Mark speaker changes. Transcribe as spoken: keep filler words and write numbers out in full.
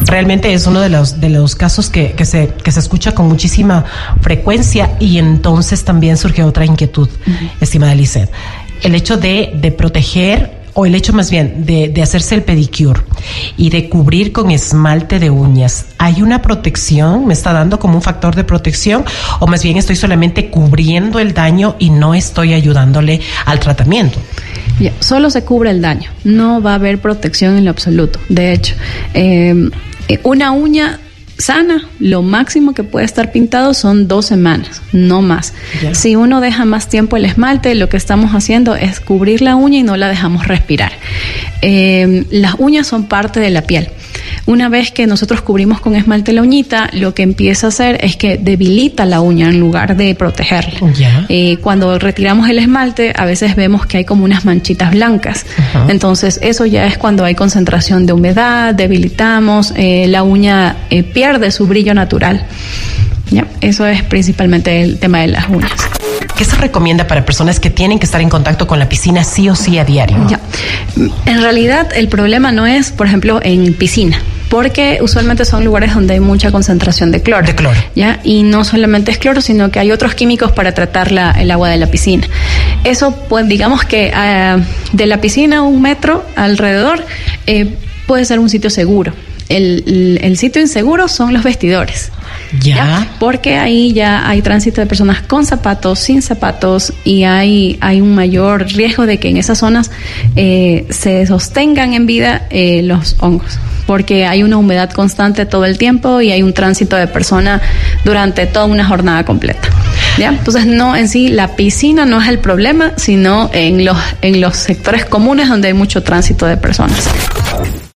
Speaker 1: Realmente es uno de los de los casos que, que se que se escucha con muchísima frecuencia, y entonces también surge otra inquietud, uh-huh. estimada Lizeth. El hecho de, de proteger, o el hecho más bien de, de hacerse el pedicure y de cubrir con esmalte de uñas, ¿hay una protección? ¿Me está dando como un factor de protección? ¿O más bien estoy solamente cubriendo el daño y no estoy ayudándole al tratamiento?
Speaker 2: Ya, solo se cubre el daño, no va a haber protección en lo absoluto. De hecho, eh, una uña sana, lo máximo que puede estar pintado son dos semanas, no más. Yeah. Si uno deja más tiempo el esmalte, lo que estamos haciendo es cubrir la uña y no la dejamos respirar. Eh, las uñas son parte de la piel. Una vez que nosotros cubrimos con esmalte la uñita, lo que empieza a hacer es que debilita la uña en lugar de protegerla. Yeah. Eh, cuando retiramos el esmalte, a veces vemos que hay como unas manchitas blancas. Uh-huh. Entonces, eso ya es cuando hay concentración de humedad, debilitamos, eh, la uña eh, pierde su brillo natural. ¿Ya? Eso es principalmente el tema de las uñas.
Speaker 1: ¿Qué se recomienda para personas que tienen que estar en contacto con la piscina sí o sí a diario?
Speaker 2: Ya. En realidad, el problema no es, por ejemplo, en piscina, porque usualmente son lugares donde hay mucha concentración de cloro.
Speaker 1: De cloro.
Speaker 2: ¿Ya? Y no solamente es cloro, sino que hay otros químicos para tratar la, el agua de la piscina. Eso, pues, digamos que uh, de la piscina a un metro alrededor eh, puede ser un sitio seguro. El, el, el sitio inseguro son los vestidores.
Speaker 1: ¿Ya?
Speaker 2: ¿Ya? Porque ahí ya hay tránsito de personas con zapatos, sin zapatos, y hay, hay un mayor riesgo de que en esas zonas eh, se sostengan en vida eh, los hongos, porque hay una humedad constante todo el tiempo y hay un tránsito de persona durante toda una jornada completa. ¿Ya? Entonces, no, en sí, la piscina no es el problema, sino en los, en los sectores comunes donde hay mucho tránsito de personas.